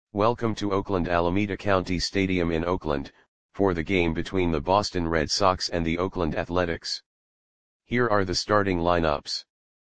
Welcome to Oakland Alameda County Stadium in Oakland, for the game between the Boston Red Sox and the Oakland Athletics. Here are the starting lineups.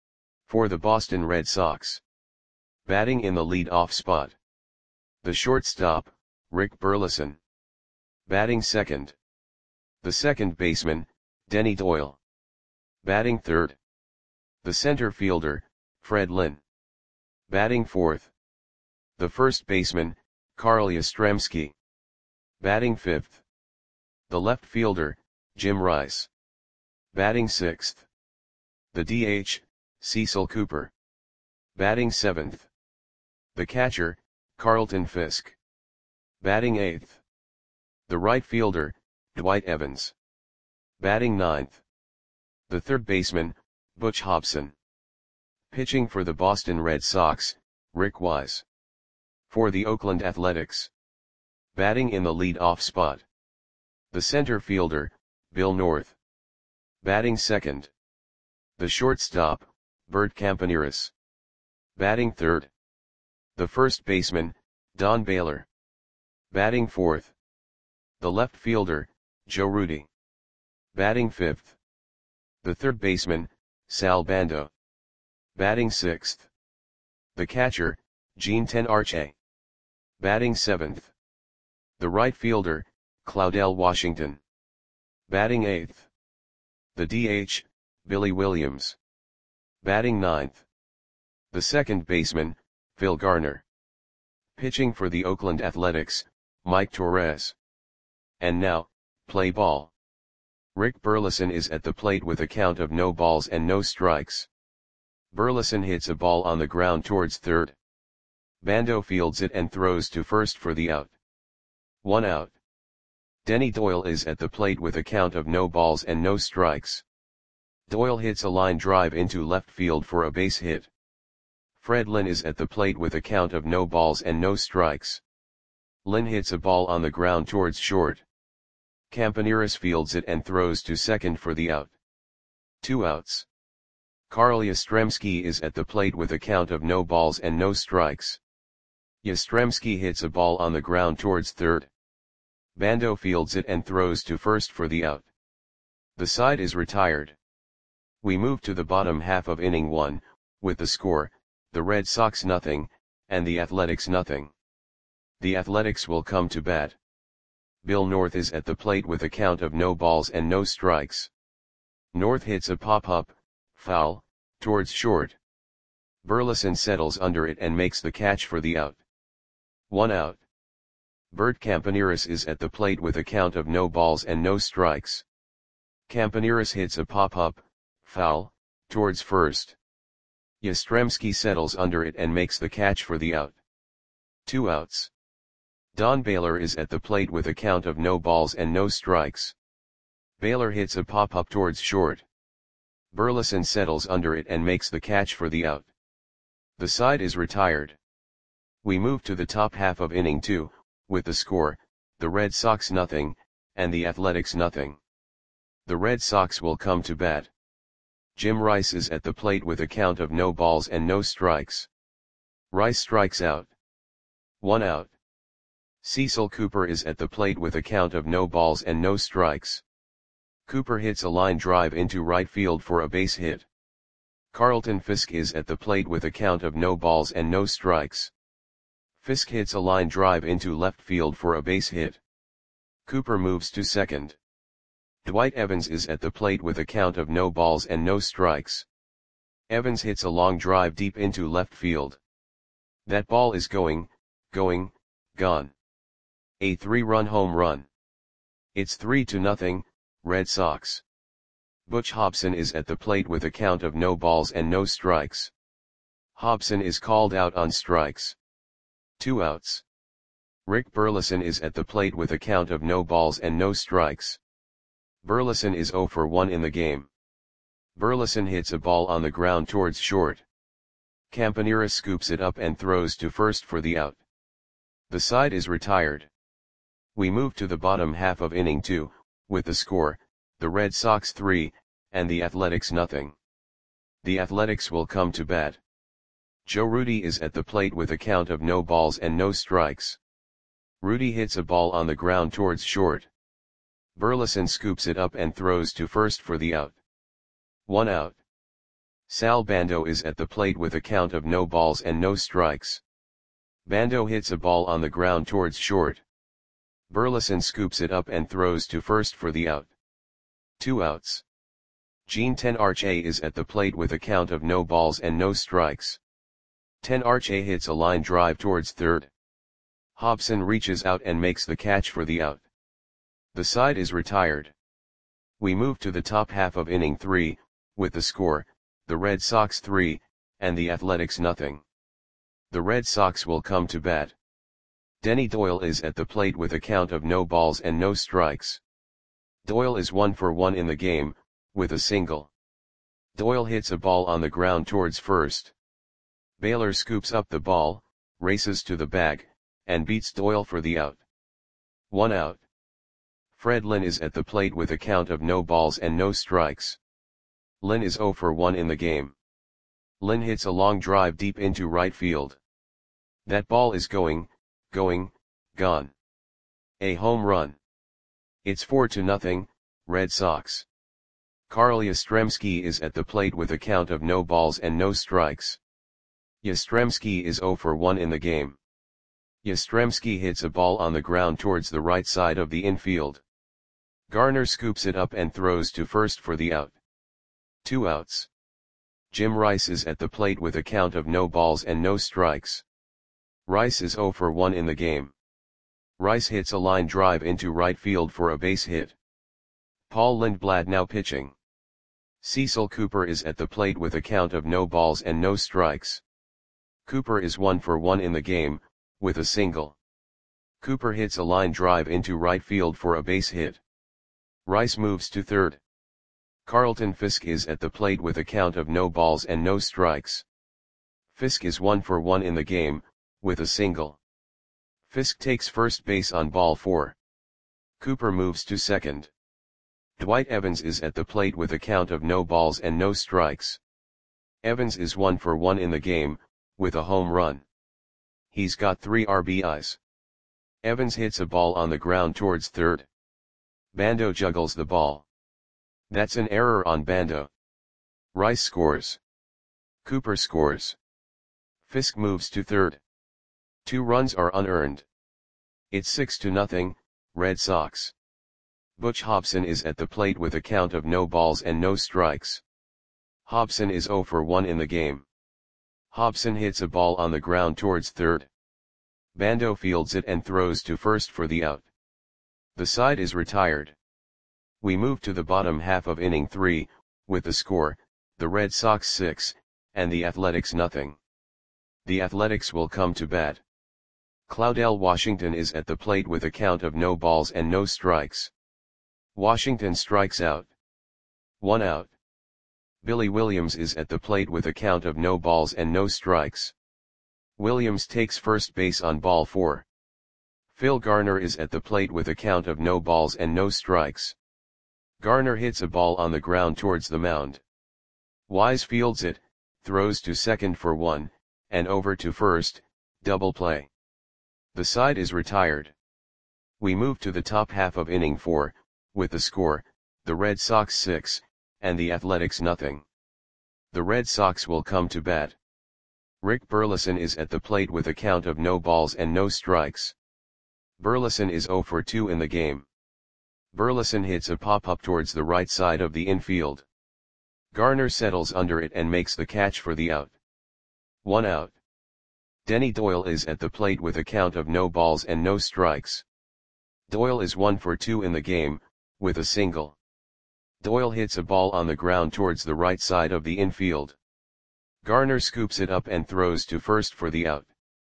For the Boston Red Sox. Batting in the lead-off spot. The shortstop, Rick Burleson. Batting second. The second baseman, Denny Doyle. Batting third. The center fielder, Fred Lynn. Batting fourth. The first baseman, Carl Yastrzemski. Batting fifth. The left fielder, Jim Rice. Batting sixth. The DH, Cecil Cooper. Batting seventh. The catcher, Carlton Fisk. Batting eighth. The right fielder, Dwight Evans. Batting ninth. The third baseman, Butch Hobson. Pitching for the Boston Red Sox, Rick Wise. For the Oakland Athletics. Batting in the lead-off spot. The center fielder, Bill North. Batting second. The shortstop, Bert Campaneris. Batting third. The first baseman, Don Baylor. Batting fourth. The left fielder, Joe Rudi. Batting fifth. The third baseman, Sal Bando. Batting sixth. The catcher, Gene Tenarche. Batting seventh. The right fielder, Claudell Washington. Batting eighth. The DH, Billy Williams. Batting ninth. The second baseman, Phil Garner. Pitching for the Oakland Athletics, Mike Torres. And now, play ball. Rick Burleson is at the plate with a count of no balls and no strikes. Burleson hits a ball on the ground towards third. Bando fields it and throws to first for the out. 1 out. Denny Doyle is at the plate with a count of no balls and no strikes. Doyle hits a line drive into left field for a base hit. Fred Lynn is at the plate with a count of no balls and no strikes. Lynn hits a ball on the ground towards short. Campaneris fields it and throws to second for the out. 2 outs. Carl Yastrzemski is at the plate with a count of no balls and no strikes. Yastrzemski hits a ball on the ground towards third. Bando fields it and throws to first for the out. The side is retired. We move to the bottom half of inning 1, with the score, the Red Sox 0, and the Athletics 0. The Athletics will come to bat. Bill North is at the plate with a count of no balls and no strikes. North hits a pop-up, foul, towards short. Burleson settles under it and makes the catch for the out. 1 out. Bert Campaneris is at the plate with a count of no balls and no strikes. Campaneris hits a pop-up, foul, towards first. Yastrzemski settles under it and makes the catch for the out. 2 outs. Don Baylor is at the plate with a count of no balls and no strikes. Baylor hits a pop-up towards short. Burleson settles under it and makes the catch for the out. The side is retired. We move to the top half of inning 2, with the score, the Red Sox 0, and the Athletics 0. The Red Sox will come to bat. Jim Rice is at the plate with a count of no balls and no strikes. Rice strikes out. 1 out. Cecil Cooper is at the plate with a count of no balls and no strikes. Cooper hits a line drive into right field for a base hit. Carlton Fisk is at the plate with a count of no balls and no strikes. Fisk hits a line drive into left field for a base hit. Cooper moves to second. Dwight Evans is at the plate with a count of no balls and no strikes. Evans hits a long drive deep into left field. That ball is gone. A 3-run home run. It's 3-0, Red Sox. Butch Hobson is at the plate with a count of no balls and no strikes. Hobson is called out on strikes. 2 outs. Rick Burleson is at the plate with a count of no balls and no strikes. Burleson is 0 for 1 in the game. Burleson hits a ball on the ground towards short. Campaneris scoops it up and throws to first for the out. The side is retired. We move to the bottom half of inning 2, with the score, the Red Sox 3, and the Athletics 0. The Athletics will come to bat. Joe Rudy is at the plate with a count of no balls and no strikes. Rudy hits a ball on the ground towards short. Burleson scoops it up and throws to first for the out. 1 out. Sal Bando is at the plate with a count of no balls and no strikes. Bando hits a ball on the ground towards short. Burleson scoops it up and throws to first for the out. 2 outs. Jean Tenarche is at the plate with a count of no balls and no strikes. Tenarche hits a line drive towards third. Hobson reaches out and makes the catch for the out. The side is retired. We move to the top half of inning 3, with the score, the Red Sox 3, and the Athletics nothing. The Red Sox will come to bat. Denny Doyle is at the plate with a count of no balls and no strikes. Doyle is 1 for 1 in the game, with a single. Doyle hits a ball on the ground towards first. Baylor scoops up the ball, races to the bag, and beats Doyle for the out. 1 out. Fred Lynn is at the plate with a count of no balls and no strikes. Lynn is 0 for 1 in the game. Lynn hits a long drive deep into right field. That ball is gone. A home run. It's 4-0, Red Sox. Carl Yastrzemski is at the plate with a count of no balls and no strikes. Yastrzemski is 0 for 1 in the game. Yastrzemski hits a ball on the ground towards the right side of the infield. Garner scoops it up and throws to first for the out. 2 outs. Jim Rice is at the plate with a count of no balls and no strikes. Rice is 0 for 1 in the game. Rice hits a line drive into right field for a base hit. Paul Lindblad now pitching. Cecil Cooper is at the plate with a count of no balls and no strikes. Cooper is 1 for 1 in the game, with a single. Cooper hits a line drive into right field for a base hit. Rice moves to third. Carlton Fisk is at the plate with a count of no balls and no strikes. Fisk is 1 for 1 in the game, with a single. Fisk takes first base on ball 4. Cooper moves to second. Dwight Evans is at the plate with a count of no balls and no strikes. Evans is 1 for 1 in the game, with a home run. He's got 3 RBIs. Evans hits a ball on the ground towards third. Bando juggles the ball. That's an error on Bando. Rice scores. Cooper scores. Fisk moves to third. 2 runs are unearned. It's 6-0, Red Sox. Butch Hobson is at the plate with a count of no balls and no strikes. Hobson is 0 for 1 in the game. Hobson hits a ball on the ground towards third. Bando fields it and throws to first for the out. The side is retired. We move to the bottom half of inning 3, with the score, the Red Sox 6, and the Athletics nothing. The Athletics will come to bat. Claudell Washington is at the plate with a count of no balls and no strikes. Washington strikes out. 1 out. Billy Williams is at the plate with a count of no balls and no strikes. Williams takes first base on ball 4. Phil Garner is at the plate with a count of no balls and no strikes. Garner hits a ball on the ground towards the mound. Wise fields it, throws to second for 1, and over to first, double play. The side is retired. We move to the top half of inning 4, with the score, the Red Sox 6, and the Athletics nothing. The Red Sox will come to bat. Rick Burleson is at the plate with a count of no balls and no strikes. Burleson is 0 for 2 in the game. Burleson hits a pop-up towards the right side of the infield. Garner settles under it and makes the catch for the out. 1 out. Denny Doyle is at the plate with a count of no balls and no strikes. Doyle is 1 for 2 in the game, with a single. Doyle hits a ball on the ground towards the right side of the infield. Garner scoops it up and throws to first for the out.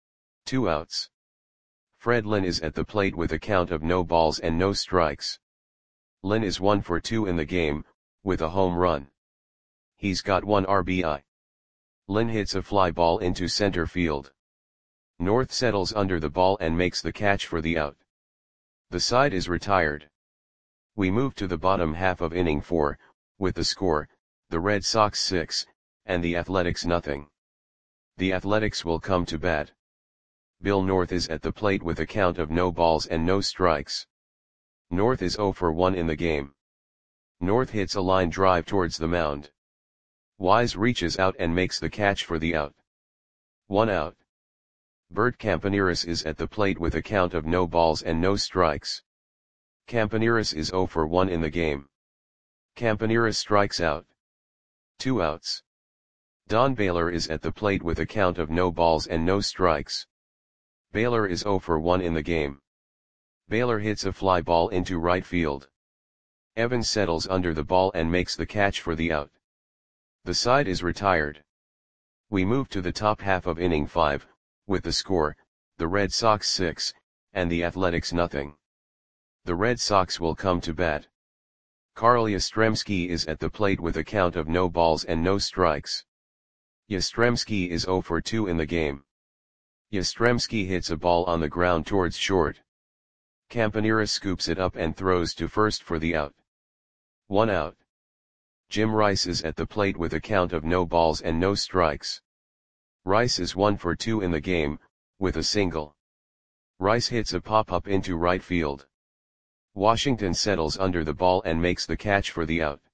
2 outs. Fred Lynn is at the plate with a count of no balls and no strikes. Lynn is 1 for 2 in the game, with a home run. He's got 1 RBI. Lynn hits a fly ball into center field. North settles under the ball and makes the catch for the out. The side is retired. We move to the bottom half of inning 4, with the score, the Red Sox 6, and the Athletics nothing. The Athletics will come to bat. Bill North is at the plate with a count of no balls and no strikes. North is 0 for 1 in the game. North hits a line drive towards the mound. Wise reaches out and makes the catch for the out. 1 out. Bert Campaneris is at the plate with a count of no balls and no strikes. Campaneris is 0 for 1 in the game. Campaneris strikes out. 2 outs. Don Baylor is at the plate with a count of no balls and no strikes. Baylor is 0 for 1 in the game. Baylor hits a fly ball into right field. Evans settles under the ball and makes the catch for the out. The side is retired. We move to the top half of inning 5, with the score, the Red Sox 6, and the Athletics nothing. The Red Sox will come to bat. Carl Yastrzemski is at the plate with a count of no balls and no strikes. Yastrzemski is 0 for 2 in the game. Yastrzemski hits a ball on the ground towards short. Campaneris scoops it up and throws to first for the out. 1 out. Jim Rice is at the plate with a count of no balls and no strikes. Rice is 1 for 2 in the game, with a single. Rice hits a pop-up into right field. Washington settles under the ball and makes the catch for the out.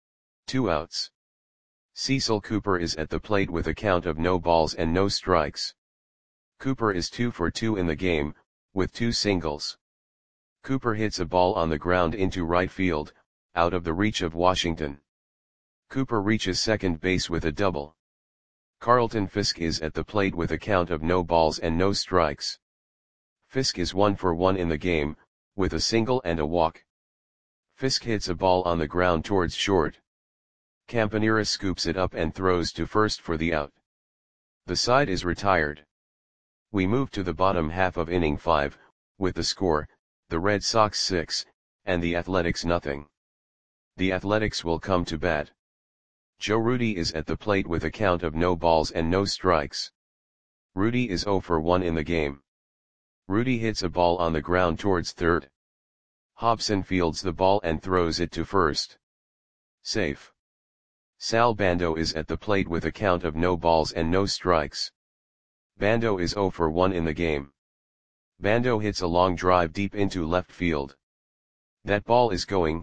2 outs. Cecil Cooper is at the plate with a count of no balls and no strikes. Cooper is 2 for 2 in the game, with 2 singles. Cooper hits a ball on the ground into right field, out of the reach of Washington. Cooper reaches second base with a double. Carlton Fisk is at the plate with a count of no balls and no strikes. Fisk is 1 for 1 in the game, with a single and a walk. Fisk hits a ball on the ground towards short. Campaneris scoops it up and throws to first for the out. The side is retired. We move to the bottom half of inning 5, with the score, the Red Sox 6, and the Athletics nothing. The Athletics will come to bat. Joe Rudi is at the plate with a count of no balls and no strikes. Rudi is 0 for 1 in the game. Rudi hits a ball on the ground towards third. Hobson fields the ball and throws it to first. Safe. Sal Bando is at the plate with a count of no balls and no strikes. Bando is 0 for 1 in the game. Bando hits a long drive deep into left field. That ball is gone.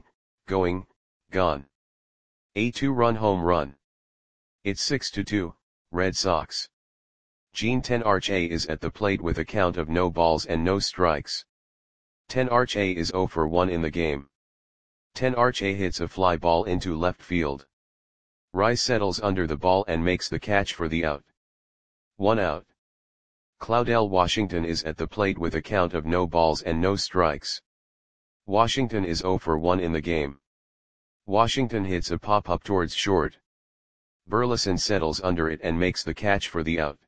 A 2-run home run. It's 6-2, Red Sox. Gene Tenarche is at the plate with a count of no balls and no strikes. Tenarche is 0 for 1 in the game. Tenarche hits a fly ball into left field. Rice settles under the ball and makes the catch for the out. 1 out. Claudell Washington is at the plate with a count of no balls and no strikes. Washington is 0 for 1 in the game. Washington hits a pop-up towards short. Burleson settles under it and makes the catch for the out.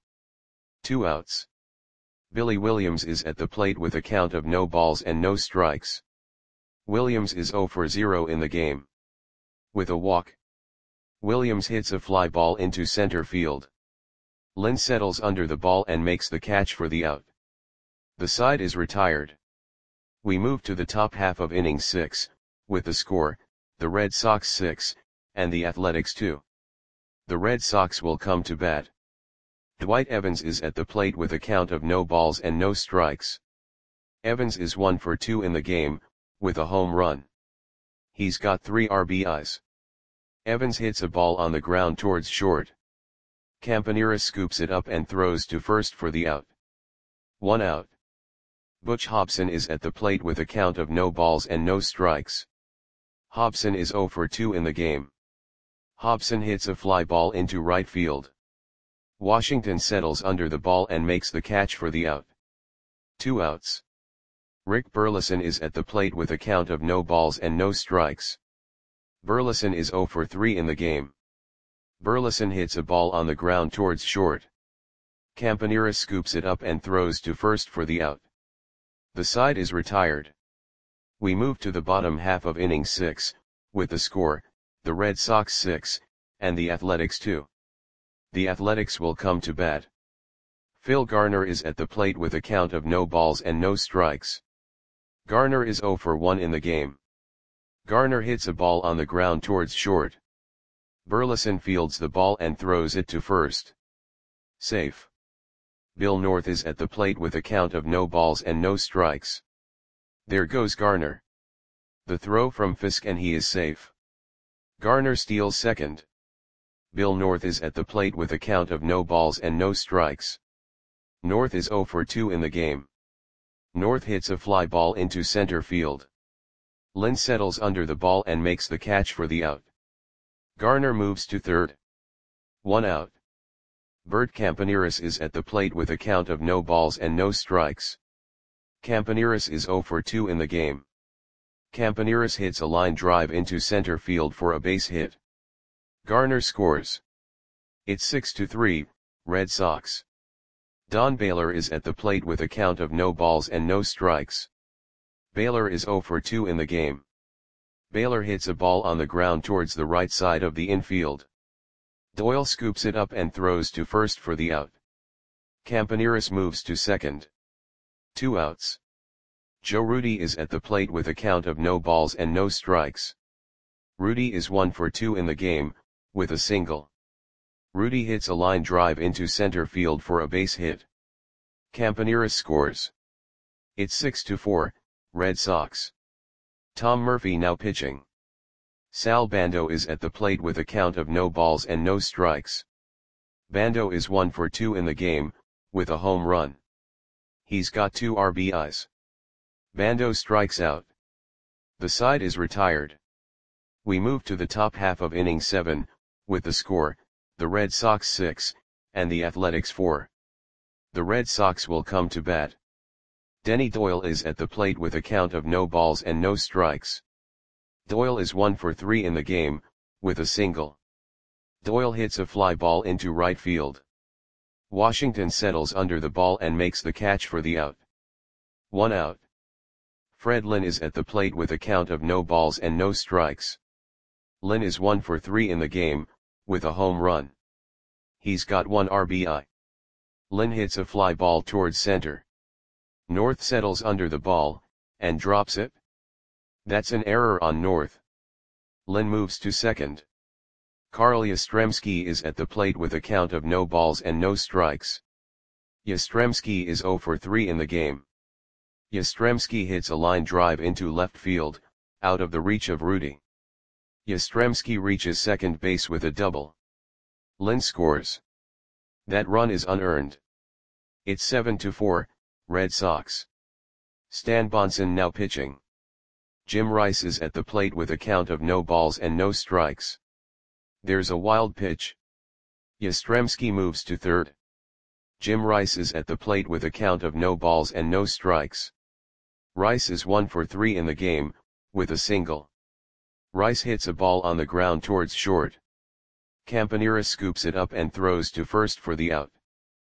2 outs. Billy Williams is at the plate with a count of no balls and no strikes. Williams is 0 for 0 in the game. With a walk. Williams hits a fly ball into center field. Lynn settles under the ball and makes the catch for the out. The side is retired. We move to the top half of inning 6, with the score, the Red Sox 6, and the Athletics 2. The Red Sox will come to bat. Dwight Evans is at the plate with a count of no balls and no strikes. Evans is 1 for 2 in the game, with a home run. He's got 3 RBIs. Evans hits a ball on the ground towards short. Campaneris scoops it up and throws to first for the out. 1 out. Butch Hobson is at the plate with a count of no balls and no strikes. Hobson is 0 for 2 in the game. Hobson hits a fly ball into right field. Washington settles under the ball and makes the catch for the out. 2 outs. Rick Burleson is at the plate with a count of no balls and no strikes. Burleson is 0 for 3 in the game. Burleson hits a ball on the ground towards short. Campaneris scoops it up and throws to first for the out. The side is retired. We move to the bottom half of inning 6, with the score, the Red Sox 6, and the Athletics 2. The Athletics will come to bat. Phil Garner is at the plate with a count of no balls and no strikes. Garner is 0 for 1 in the game. Garner hits a ball on the ground towards short. Burleson fields the ball and throws it to first. Safe. Bill North is at the plate with a count of no balls and no strikes. There goes Garner. The throw from Fisk and he is safe. Garner steals second. Bill North is at the plate with a count of no balls and no strikes. North is 0 for 2 in the game. North hits a fly ball into center field. Lynn settles under the ball and makes the catch for the out. Garner moves to third. 1 out. Bert Campaneris is at the plate with a count of no balls and no strikes. Campaneris is 0 for 2 in the game. Campaneris hits a line drive into center field for a base hit. Garner scores. It's 6-3, Red Sox. Don Baylor is at the plate with a count of no balls and no strikes. Baylor is 0 for 2 in the game. Baylor hits a ball on the ground towards the right side of the infield. Doyle scoops it up and throws to first for the out. Campaneris moves to second. 2 outs. Joe Rudi is at the plate with a count of no balls and no strikes. Rudi is 1 for 2 in the game, with a single. Rudi hits a line drive into center field for a base hit. Campaneris scores. It's 6-4, Red Sox. Tom Murphy now pitching. Sal Bando is at the plate with a count of no balls and no strikes. Bando is 1 for 2 in the game, with a home run. He's got 2 RBIs. Bando strikes out. The side is retired. We move to the top half of inning 7, with the score, the Red Sox 6, and the Athletics 4. The Red Sox will come to bat. Denny Doyle is at the plate with a count of no balls and no strikes. Doyle is 1 for 3 in the game, with a single. Doyle hits a fly ball into right field. Washington settles under the ball and makes the catch for the out. 1 out. Fred Lynn is at the plate with a count of no balls and no strikes. Lynn is 1 for 3 in the game, with a home run. He's got 1 RBI. Lynn hits a fly ball towards center. North settles under the ball, and drops it. That's an error on North. Lynn moves to second. Carl Yastrzemski is at the plate with a count of no balls and no strikes. Yastrzemski is 0 for 3 in the game. Yastrzemski hits a line drive into left field, out of the reach of Rudi. Yastrzemski reaches second base with a double. Lynn scores. That run is unearned. It's 7-4, Red Sox. Stan Bonson now pitching. Jim Rice is at the plate with a count of no balls and no strikes. There's a wild pitch. Yastrzemski moves to third. Jim Rice is at the plate with a count of no balls and no strikes. Rice is 1 for 3 in the game, with a single. Rice hits a ball on the ground towards short. Campaneris scoops it up and throws to first for the out.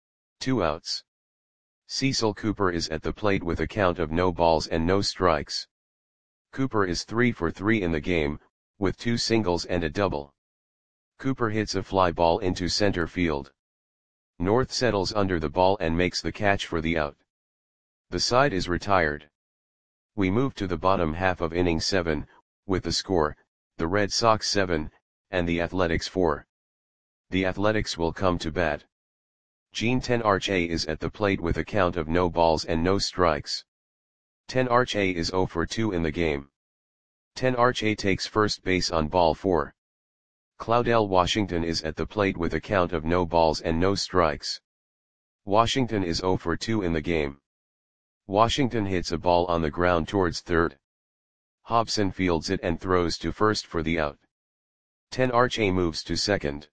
2 outs. Cecil Cooper is at the plate with a count of no balls and no strikes. Cooper is 3 for 3 in the game, with 2 singles and a double. Cooper hits a fly ball into center field. North settles under the ball and makes the catch for the out. The side is retired. We move to the bottom half of inning 7, with the score, the Red Sox 7, and the Athletics 4. The Athletics will come to bat. Gene Tenarche is at the plate with a count of no balls and no strikes. Tenarche is 0 for 2 in the game. Tenarche takes first base on ball 4. Claudell Washington is at the plate with a count of no balls and no strikes. Washington is 0 for 2 in the game. Washington hits a ball on the ground towards third. Hobson fields it and throws to first for the out. Tenarche moves to second.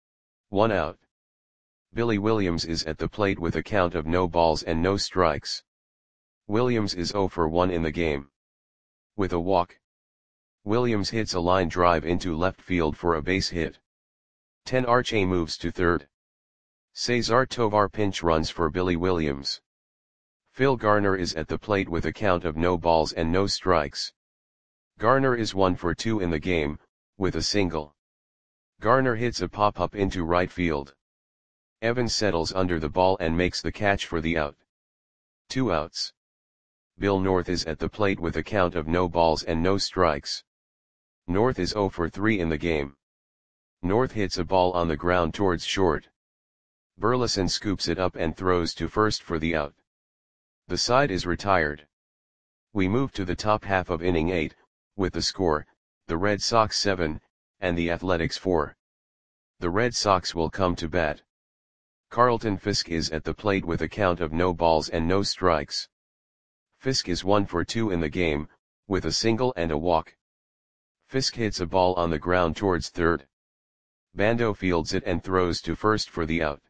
1 out. Billy Williams is at the plate with a count of no balls and no strikes. Williams is 0 for 1 in the game. With a walk. Williams hits a line drive into left field for a base hit. Tenarche moves to third. Cesar Tovar pinch runs for Billy Williams. Phil Garner is at the plate with a count of no balls and no strikes. Garner is 1 for 2 in the game, with a single. Garner hits a pop-up into right field. Evans settles under the ball and makes the catch for the out. 2 outs. Bill North is at the plate with a count of no balls and no strikes. North is 0 for 3 in the game. North hits a ball on the ground towards short. Burleson scoops it up and throws to first for the out. The side is retired. We move to the top half of inning 8, with the score, the Red Sox 7, and the Athletics 4. The Red Sox will come to bat. Carlton Fisk is at the plate with a count of no balls and no strikes. Fisk is 1 for 2 in the game, with a single and a walk. Fisk hits a ball on the ground towards third. Bando fields it and throws to first for the out.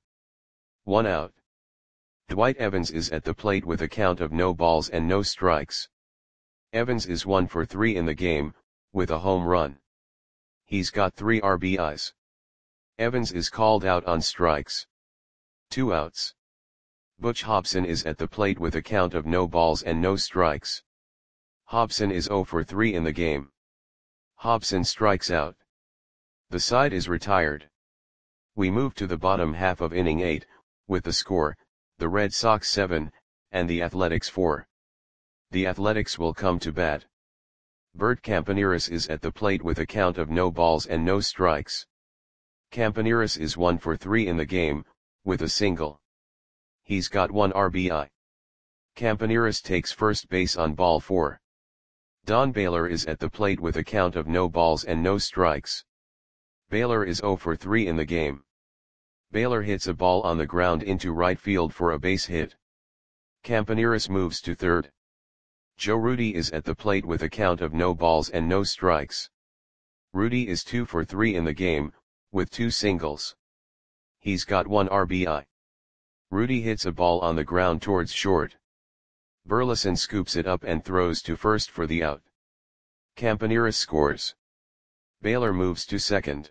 1 out. Dwight Evans is at the plate with a count of no balls and no strikes. Evans is 1 for 3 in the game, with a home run. He's got 3 RBIs. Evans is called out on strikes. 2 outs. Butch Hobson is at the plate with a count of no balls and no strikes. Hobson is 0 for 3 in the game. Hobson strikes out. The side is retired. We move to the bottom half of inning 8, with the score, the Red Sox 7, and the Athletics 4. The Athletics will come to bat. Bert Campaneris is at the plate with a count of no balls and no strikes. Campaneris is 1 for 3 in the game, with a single. He's got 1 RBI. Campaneris takes first base on ball 4. Don Baylor is at the plate with a count of no balls and no strikes. Baylor is 0 for 3 in the game. Baylor hits a ball on the ground into right field for a base hit. Campaneris moves to third. Joe Rudi is at the plate with a count of no balls and no strikes. Rudi is 2 for 3 in the game, with 2 singles. He's got 1 RBI. Rudi hits a ball on the ground towards short. Burleson scoops it up and throws to first for the out. Campaneris scores. Baylor moves to second.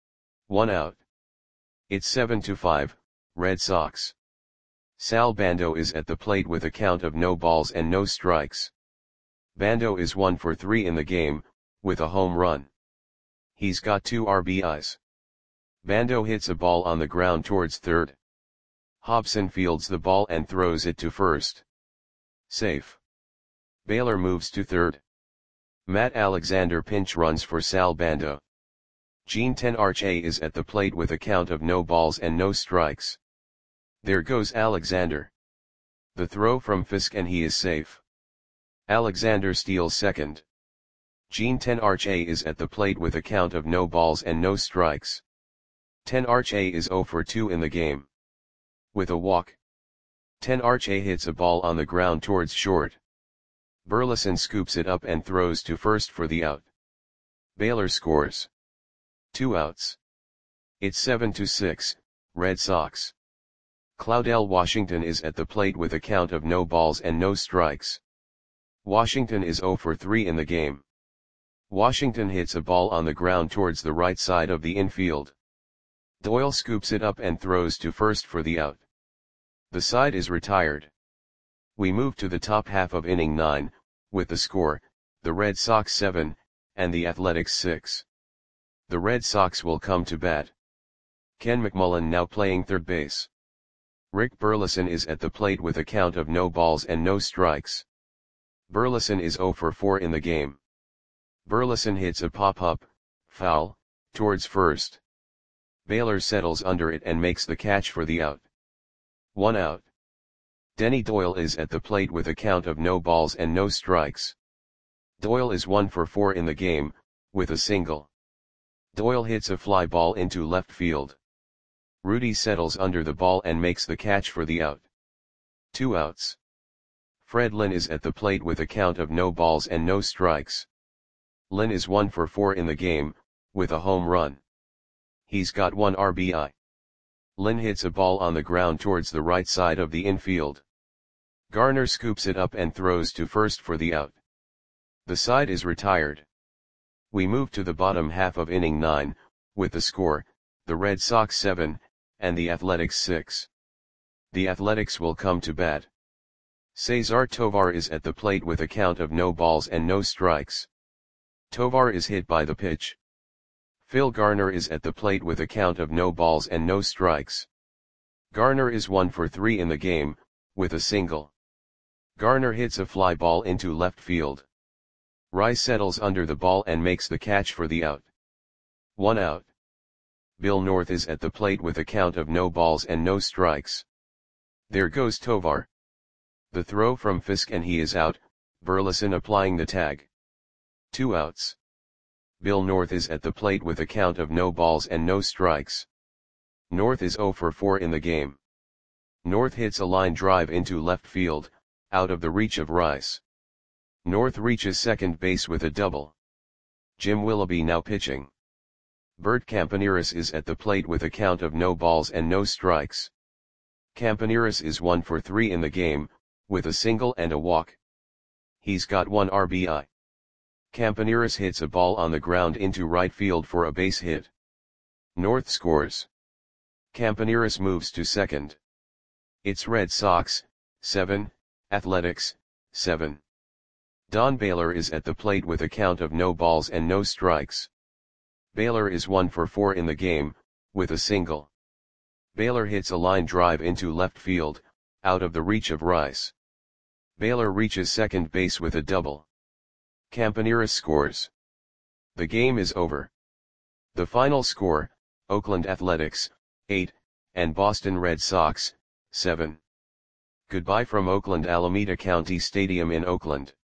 1 out. It's 7-5, Red Sox. Sal Bando is at the plate with a count of no balls and no strikes. Bando is 1 for 3 in the game, with a home run. He's got 2 RBIs. Bando hits a ball on the ground towards third. Hobson fields the ball and throws it to first. Safe. Baylor moves to third. Matt Alexander pinch runs for Sal Bando. Gene Tenarche is at the plate with a count of no balls and no strikes. There goes Alexander. The throw from Fisk and he is safe. Alexander steals second. Gene Tenarche is at the plate with a count of no balls and no strikes. Tenarche is 0 for 2 in the game. With a walk. Tenarche hits a ball on the ground towards short. Burleson scoops it up and throws to first for the out. Baylor scores. 2 outs. It's 7-6, Red Sox. Claudell Washington is at the plate with a count of no balls and no strikes. Washington is 0 for 3 in the game. Washington hits a ball on the ground towards the right side of the infield. Doyle scoops it up and throws to first for the out. The side is retired. We move to the top half of inning 9, with the score, the Red Sox 7, and the Athletics 6. The Red Sox will come to bat. Ken McMullen now playing third base. Rick Burleson is at the plate with a count of no balls and no strikes. Burleson is 0 for 4 in the game. Burleson hits a pop-up, foul, towards first. Baylor settles under it and makes the catch for the out. 1 out. Denny Doyle is at the plate with a count of no balls and no strikes. Doyle is 1 for 4 in the game, with a single. Doyle hits a fly ball into left field. Rudi settles under the ball and makes the catch for the out. 2 outs. Fred Lynn is at the plate with a count of no balls and no strikes. Lynn is 1 for 4 in the game, with a home run. He's got 1 RBI. Lynn hits a ball on the ground towards the right side of the infield. Garner scoops it up and throws to first for the out. The side is retired. We move to the bottom half of inning 9, with the score, the Red Sox 7, and the Athletics 6. The Athletics will come to bat. Cesar Tovar is at the plate with a count of no balls and no strikes. Tovar is hit by the pitch. Phil Garner is at the plate with a count of no balls and no strikes. Garner is 1 for 3 in the game, with a single. Garner hits a fly ball into left field. Rice settles under the ball and makes the catch for the out. 1 out. Bill North is at the plate with a count of no balls and no strikes. There goes Tovar. The throw from Fisk and he is out, Burleson applying the tag. 2 outs. Bill North is at the plate with a count of no balls and no strikes. North is 0 for 4 in the game. North hits a line drive into left field, out of the reach of Rice. North reaches second base with a double. Jim Willoughby now pitching. Bert Campaneris is at the plate with a count of no balls and no strikes. Campaneris is 1 for 3 in the game, with a single and a walk. He's got 1 RBI. Campaneris hits a ball on the ground into right field for a base hit. North scores. Campaneris moves to second. It's Red Sox, 7, Athletics, 7. Don Baylor is at the plate with a count of no balls and no strikes. Baylor is 1 for 4 in the game, with a single. Baylor hits a line drive into left field, out of the reach of Rice. Baylor reaches second base with a double. Campaneris scores. The game is over. The final score, Oakland Athletics, 8, and Boston Red Sox, 7. Goodbye from Oakland Alameda County Stadium in Oakland.